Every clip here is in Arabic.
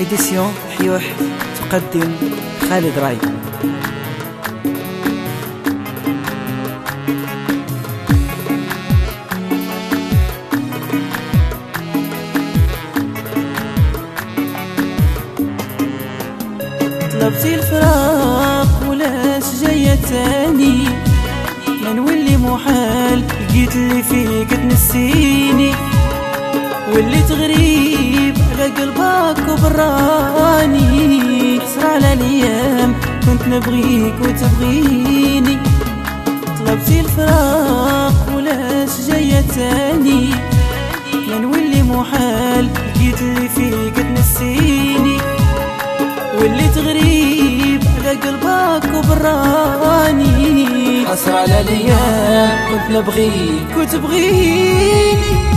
إديسيون حيوح تقدم خالد راي. طلبتي الفراق ولاش جاية تاني، ما نولي محال لقيت اللي فيك تنسيني، وليت غريب على قلبك وبراني، صار على الايام كنت نبغيك وتبغيني. طلبتي الفراق ولاش جاية تاني، ما نولي محال لقيت اللي فيك تنسيني، وليت غريب على قلبك وبراني، حصر على الايام كنت نبغيك وتبغيني.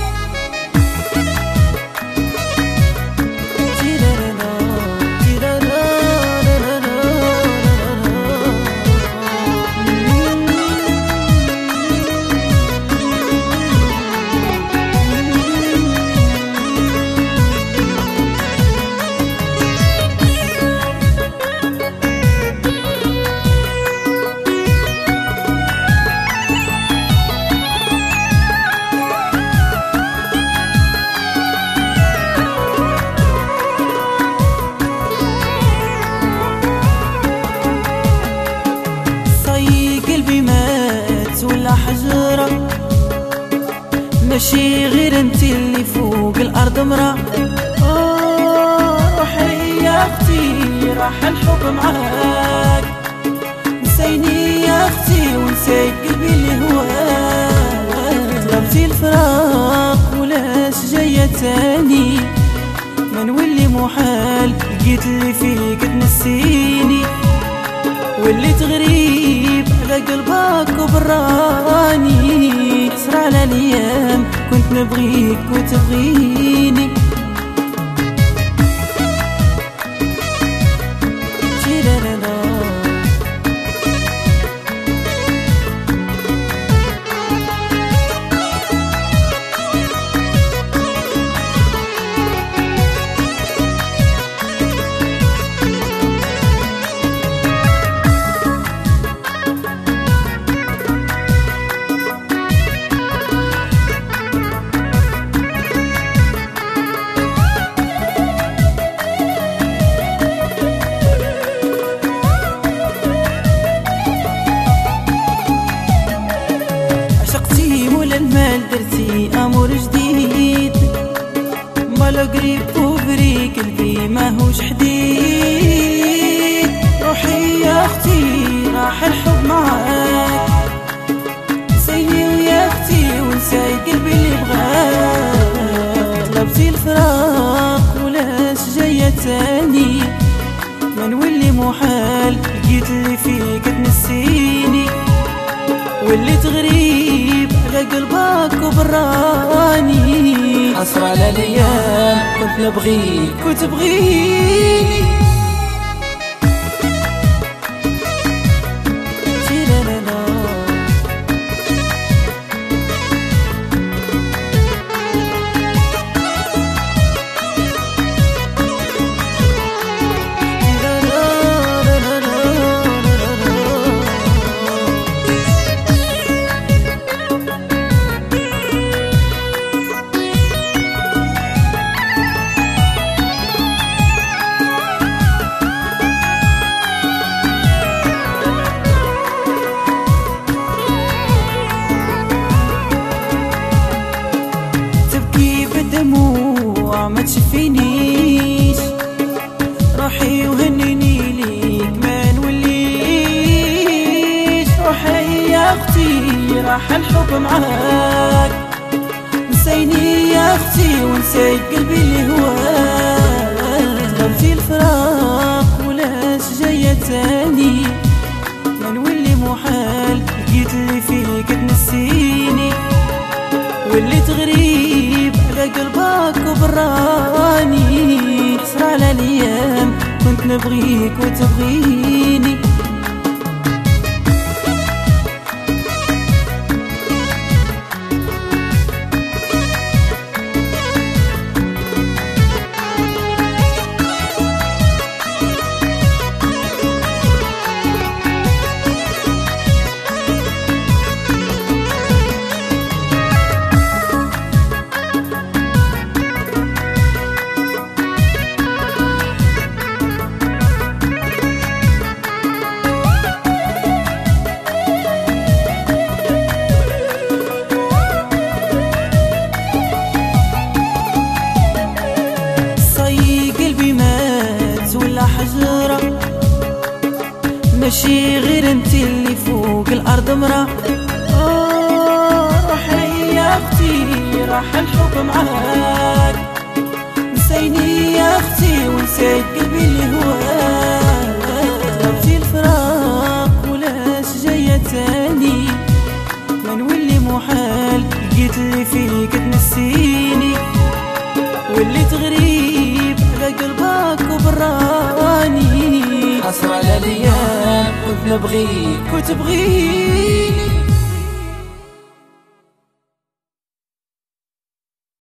ولا حجرة ماشي غير انت اللي فوق الارض مرة. روحي يا اختي راح الحب معاك، نسيني يا اختي ونسيت قلبي اللي هواك. طلبتي الفراق ولاش جاية تاني، ما نولي محال لقيت اللي فيك تنسيني، وليت غريب على قلبك وبراني، صار على الايام كنت نبغيك وتبغيني. المال درتي امور جديد، مالو قريب وبري قلبي ماهوش حديد. روحي يا اختي راح الحب معاك، نسيني ويا اختي ونساي قلبي اللي بغاك. طلبتي الفراق ولاش جاية تاني، ما نولي محال لقيت اللي فيك تنسيني، وليت غريب على قلبك وبراني، حصر على الايام كنت نبغيك وتبغيني. دموع ما تشفينيش، روحي وهنيني ليك ما نوليش. روحي يا اختي راح الحب معاك، نسيني يا اختي ونسيت قلبي اللي هواك. طلبتي الفراق ولاش جاية تاني، ما نولي محال لقيت اللي فيك تنسيني، وليت غريب على قلبك وبراني، صار على الايام كنت نبغيك وتبغيني. ماشي غير انت اللي فوق الارض مرا. روحي يا اختي راح الحب معاك، نسيني يا اختي ونسيت قلبي اللي هواك. طلبتي الفراق ولاش جاية تاني، ما نولي محال لقيت اللي فيك تنسيني، واللي تغريب على قلبك وبراني. حسرة على الايام كنت نبغيك وتبغيني